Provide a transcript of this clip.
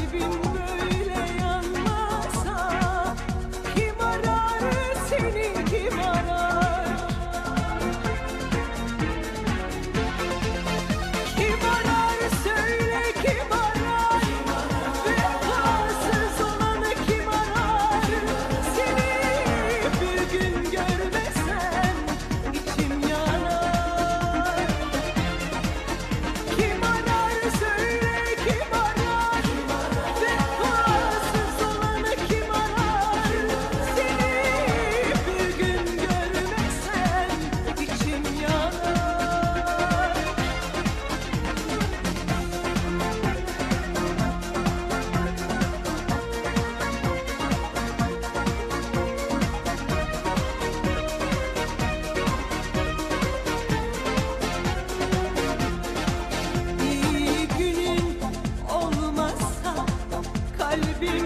kalbim böyle yanmasa, kim arar seni, kim arar? Kim arar söyle, kim arar? Vefasız olanı kim arar? Seni bir gün görmesem içim yanar. Kim arar söyle, kim arar? Vefasız olanı kim arar? Seni bir gün görmesem içim yanar. İyi günün olmazsa kalbim